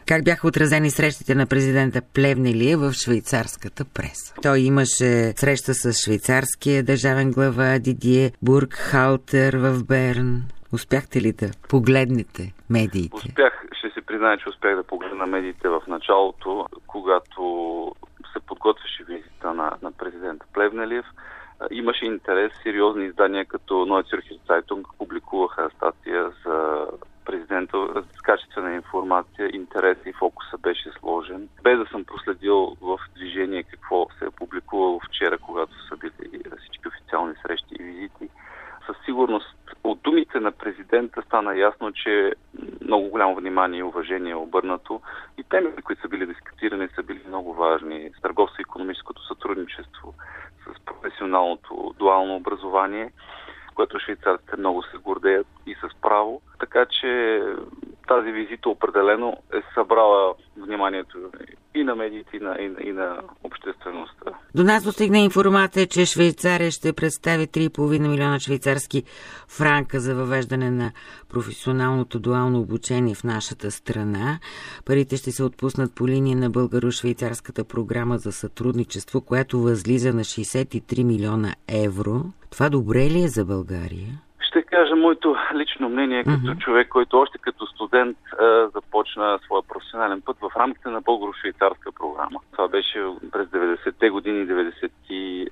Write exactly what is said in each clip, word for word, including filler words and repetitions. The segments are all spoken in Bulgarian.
Как бяха отразени срещите на президента Плевнелиев в швейцарската преса? Той имаше среща с швейцарския държавен глава Дидие Бургхалтер в Берн. Успяхте ли да погледнете медиите? Успях, ще се призная, че успях да погледна медиите в началото, когато се подготвяше визита на, на президента Плевнелиев. Имаше интерес, сериозни издания като Neue Zürcher Zeitung публикуваха статия за президента с качествена информация, интерес и фокуса беше сложен. Без да съм проследил в движение какво се е публикувало вчера, когато са били всички официални срещи и визити. Със сигурност от думите на президента стана ясно, че много голямо внимание и уважение е обърнато и темите, които са били дискутирани, са били много важни. С търговско-икономическото сътрудничество, с професионалното дуално образование, което швейцарците много се гордеят и с право. Така че тази визита определено е събрала вниманието и на медиите, и на, и на, и на обществеността. До нас достигна информация, че Швейцария ще представи три и половина милиона швейцарски франка за въвеждане на професионалното дуално обучение в нашата страна. Парите ще се отпуснат по линия на българо-швейцарската програма за сътрудничество, която възлиза на шейсет и три милиона евро. Това добре ли е за България? Ще кажа моето лично мнение като mm-hmm. човек, който още като студент а, започна своя професионален път в рамките на българо-швейцарска програма. Това беше през деветдесетте години, деветдесет и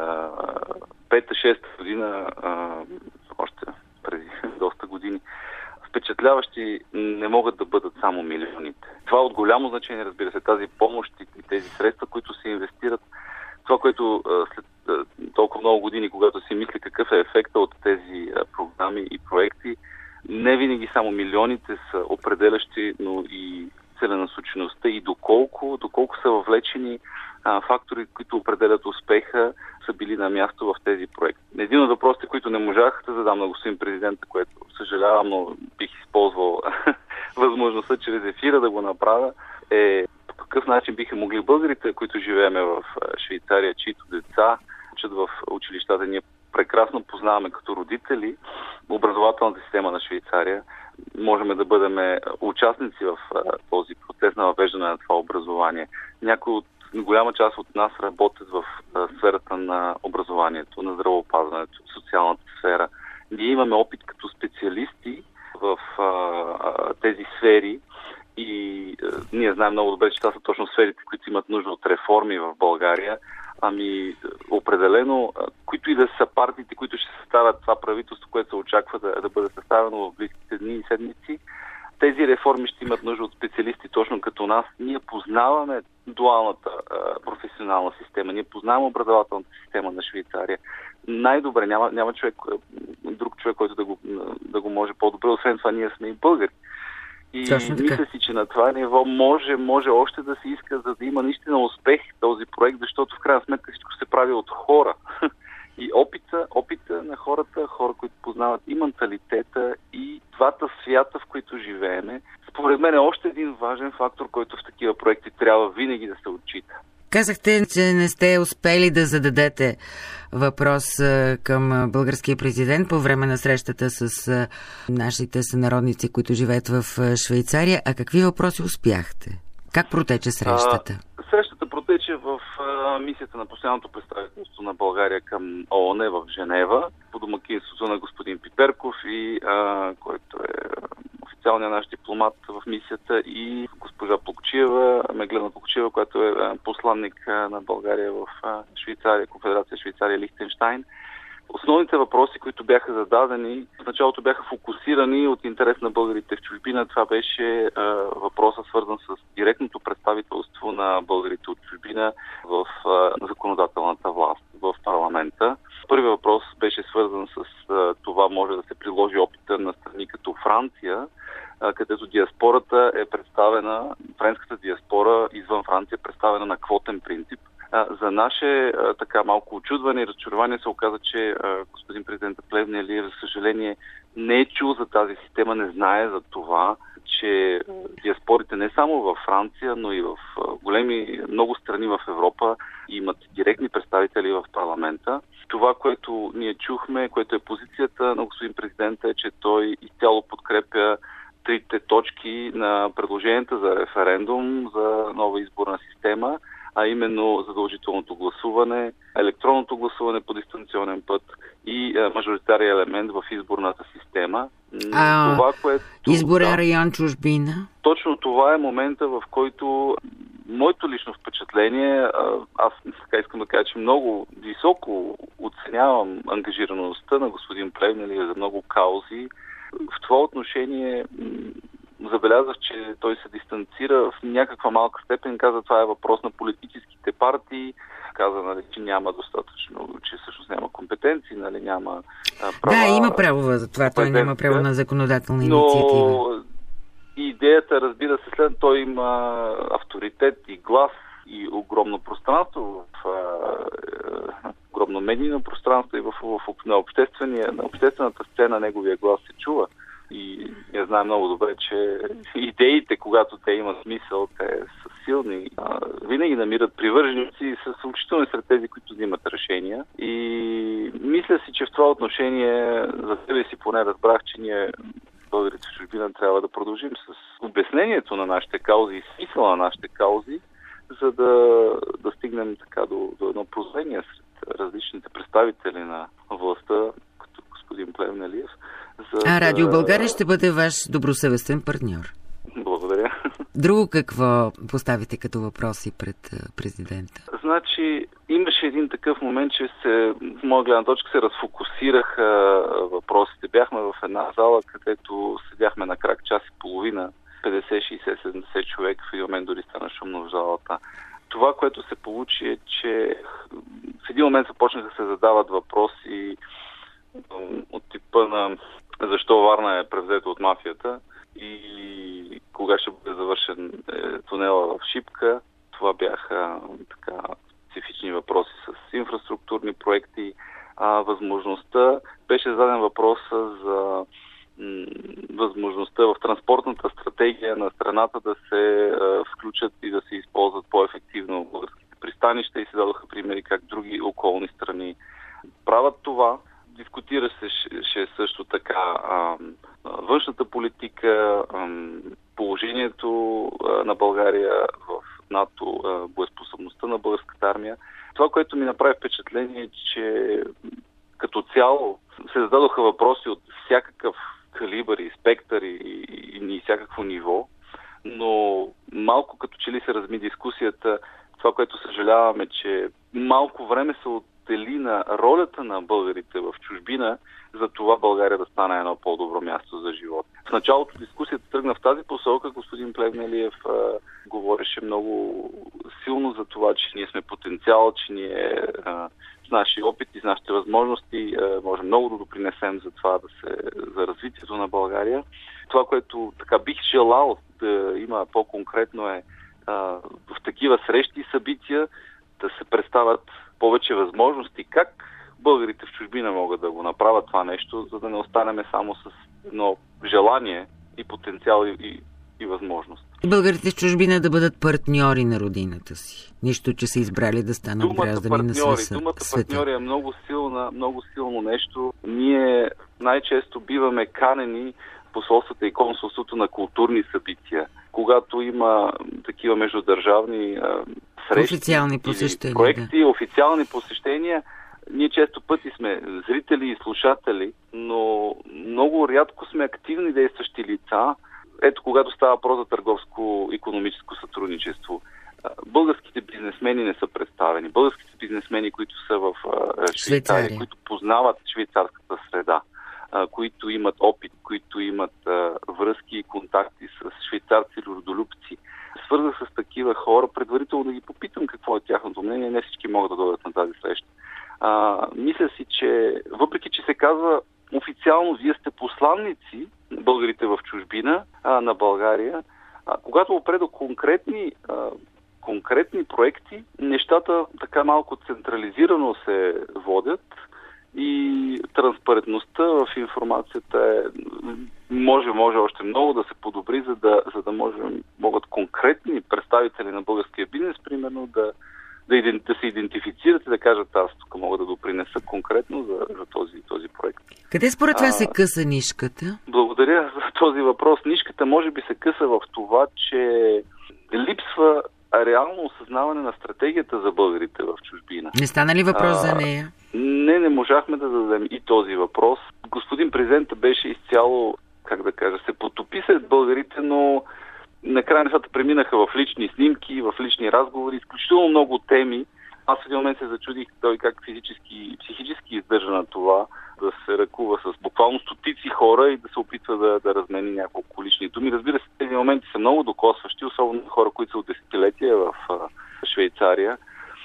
пета-шеста година, а, още преди доста години. Впечатляващи не могат да бъдат само милионите. Това е от голямо значение, разбира се, тази помощ и тези средства, които се инвестират. Това, което след толкова много години, когато си мисли какъв е ефекта от тези програми и проекти, не винаги само милионите са определящи, но и целенасочеността и доколко, доколко са въвлечени а, фактори, които определят успеха, са били на място в тези проекти. Един от въпросите, които не можах да задам на господин президента, което съжалявам, но бих използвал възможността чрез ефира да го направя, е по какъв начин биха могли българите, които живееме в Швейцария, чието деца учат в училищата. Ние прекрасно познаваме като родители образователната система на Швейцария. Можем да бъдем участници в този процес на въвеждане на това образование. Някои от голяма част от нас работят в сферата на образованието, на здравеопазването, социалната сфера. Ние имаме опит като специалисти в а, тези сфери и а, ние знаем много добре, че това са точно сферите, които имат нужда от реформи в България. Ами, определено, които и да са партиите, които ще съставят това правителство, което се очаква да, да бъде съставено в близките дни и седмици, тези реформи ще имат нужда от специалисти точно като нас. Ние познаваме дуалната а, професионална система, ние познаваме образователната система на Швейцария. Най-добре, няма, няма човек, друг човек, който да го, да го може по-добре. Освен това, ние сме и българи. И мисля си, че на това ниво може, може още да се иска, за да има наистина успех този проект, защото в крайна сметка всичко се прави от хора. И опита, опита на хората, хора, които познават и менталитета, и двата свята, в които живееме, според мен е още един важен фактор, който в такива проекти трябва винаги да се отчита. Казахте, че не сте успели да зададете въпрос към българския президент по време на срещата с нашите сънародници, които живеят в Швейцария. А какви въпроси успяхте? Как протече срещата? А, срещата протече в а, мисията на постоянното представителство на България към ООН в Женева, по домакинството на господин Пиперков, и, а, който е официалният наш дипломат в мисията, и госпожа Плукчиева, Меглена Плукчиева, която е посланник на България в Швейцария, Конфедерация Швейцария Лихтенщайн. Основните въпроси, които бяха зададени, в началото бяха фокусирани от интерес на българите в чужбина. Това беше е, въпросът, свързан с директното представителство на българите от чужбина в е, законодателната власт, в парламента. Първият въпрос беше свързан с е, това може да се приложи опита на страни като Франция, е, където диаспората е представена, френската диаспора извън Франция е представена на квотен принцип. За наше така малко очудване и разчарование се оказа, че господин президент Плевнелиев, за съжаление, не е чул за тази система, не знае за това, че диаспорите не само във Франция, но и в големи, много страни в Европа имат директни представители в парламента. Това, което ние чухме, което е позицията на господин президента, е, че той изцяло подкрепя трите точки на предложенията за референдум за нова изборна система, а именно задължителното гласуване, електронното гласуване по дистанционен път и а, мажоритарен елемент в изборната система. А това, което, изборен да, район чужбина? Точно това е момента, в който моето лично впечатление, аз така искам да кажа, че много високо оценявам ангажираността на господин Плевнелиев за много каузи. В това отношение забелязах, че той се дистанцира в някаква малка степен, каза, това е въпрос на политическите партии, каза, нали, че няма достатъчно, че всъщност няма компетенции, нали, няма а, права. Да, има право за това, той няма право на законодателна инициатива. Но идеята, разбира се, след той има авторитет и глас и огромно пространство, в, а, огромно медийно пространство и в, в, в, на, обществения, на обществената сцена неговия глас се чува. И я знае много добре, че идеите, когато те имат смисъл, те са силни. А, винаги намират привърженици и са съучителни сред тези, които взимат решения. И мисля си, че в това отношение за себе си поне разбрах, че ние, българите в чужбина, трябва да продължим с обяснението на нашите каузи и смисъла на нашите каузи, за да, да стигнем така до, до едно прозрение сред различните представители на властта, като господин Плевнелиев. За, а Радио България ще бъде ваш добросъвестен партньор. Благодаря. Друго какво поставите като въпроси пред президента? Значи, имаше един такъв момент, че се, в моя гледна точка се разфокусираха въпросите. Бяхме в една зала, където седяхме на крак час и половина, петдесет, шейсет, седемдесет човек, в един момент дори стана шумно в залата. Това, което се получи, е, че в един момент започнаха да се задават въпроси от типа на защо Варна е превзета от мафията и кога ще бъде завършен е, тунела в Шипка. Това бяха така специфични въпроси с инфраструктурни проекти. А, възможността, беше зададен въпроса за м- възможността в транспортната стратегия на страната да се е, включат и да се използват по-ефективно българските пристанища и се дадоха примери как други околни страни правят това. Дискутира се ще също така а, външната политика, а, положението а, на България в НАТО, а, боеспособността на българската армия. Това, което ми направи впечатление, е, че като цяло се зададоха въпроси от всякакъв калибър и спектър и, и, и всякакво ниво, но малко като че ли се разми дискусията. Това, което съжаляваме, че малко време се от дели на ролята на българите в чужбина, за това България да стане едно по-добро място за живот. В началото дискусията тръгна в тази посока. Господин Плевнелиев а, говореше много силно за това, че ние сме потенциал, че ние а, с наши опити, с нашите възможности а, можем много да допринесем за това да се, за развитието на България. Това, което така бих желал да има по-конкретно е а, в такива срещи и събития да се представят повече възможности как българите в чужбина могат да го направят това нещо, за да не останеме само с едно желание и потенциал и, и, и възможност. Българите в чужбина да бъдат партньори на родината си. Нищо, че са избрали да станат думата граждани партньори, на света. Думата партньори е много силна, много силно нещо. Ние най-често биваме канени посолствата и консулството на културни събития. Когато има такива междудържавни а, срещи, официални посещения, проекти, да. официални посещения, ние често пъти сме зрители и слушатели, но много рядко сме активни действащи лица. Ето, когато става въпрос за търговско-икономическо сътрудничество. Българските бизнесмени не са представени. Българските бизнесмени, които са в Швейцария, Швейцария. които познават швейцарската среда, които имат опит, които имат а, връзки и контакти с швейцарци или родолюбци. Свързах с такива хора, предварително да ги попитам какво е тяхното мнение. Не всички могат да дойдат на тази среща. А, мисля си, че въпреки, че се казва официално вие сте посланници, българите в чужбина, а, на България, а, когато опре до конкретни, а, конкретни проекти, нещата така малко централизирано се водят. И транспарентността в информацията е, може, може още много да се подобри, за да, за да може, могат конкретни представители на българския бизнес, примерно, да, да, иден, да се идентифицират и да кажат, аз тук мога да допринеса конкретно за, за този, този проект. Къде според това се къса нишката? Благодаря за този въпрос. Нишката може би се къса в това, че липсва реално осъзнаване на стратегията за българите в чужбина. Не стана ли въпрос а, за нея? Не, не можахме да дадем и този въпрос. Господин президентът беше изцяло, как да кажа, се потопи сред българите, но накрая нещата преминаха в лични снимки, в лични разговори, изключително много теми. Аз в един момент се зачудих той как физически и психически издържа на това, да се ръкува с буквално стотици хора и да се опитва да, да размени няколко лични думи. Разбира се, тези моменти са много докосващи, особено хора, които са от десетилетия в а, Швейцария.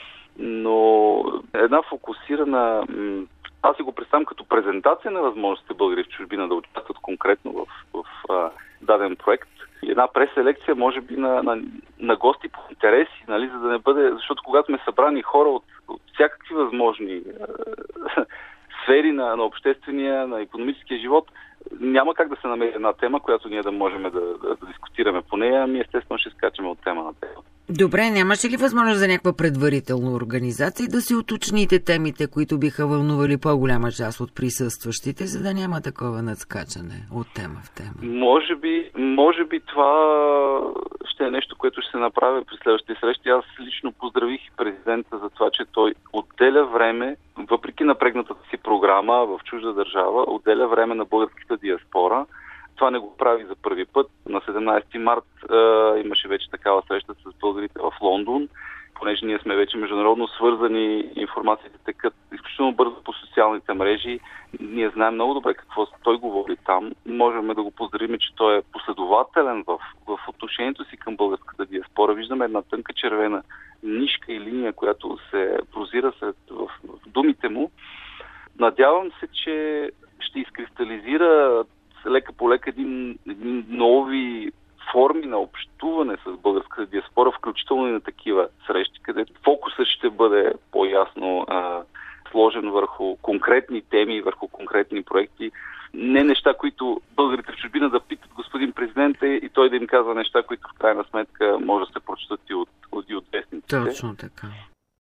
Но една фокусирана... Аз си го представям като презентация на възможностите българи в чужбина да участват конкретно в, в а, даден проект. Една преселекция, може би, на, на, на гости по интереси, нали, за да не бъде... Защото когато сме събрани хора от, от всякакви възможни е, сфери на, на обществения, на икономическия живот, няма как да се намери една тема, която ние да можем да, да, да дискутираме по нея, ами естествено ще скачаме от тема на тема. Добре, нямаше ли възможност за някаква предварителна организация и да си уточните темите, които биха вълнували по-голяма част от присъстващите, за да няма такова надскачане от тема в тема? Може би, може би това ще е нещо, което ще се направи при следващите срещи. Аз лично поздравих президента за това, че той отделя време, въпреки напрегнатата си програма в чужда държава, отделя време на българската диаспора. Това не го прави за първи път. На седемнадесети март е, имаше вече такава среща с българите в Лондон. Понеже ние сме вече международно свързани, информациите текат изключително бързо по социалните мрежи. Ние знаем много добре какво той говори там. Можем да го поздравим, че той е последователен в, в отношението си към българската диаспора. Виждаме една тънка червена нишка и линия, която се прозира след, в, в думите му. Надявам се, че ще изкристализира лека по лека един, един нови форми на общуване с българската диаспора, включително и на такива срещи, където фокусът ще бъде по-ясно а, сложен върху конкретни теми, върху конкретни проекти. Не неща, които българите в чужбина да питат господин президента и той да им казва неща, които в крайна сметка може да се прочитат и от, от, и от вестниците. Точно така.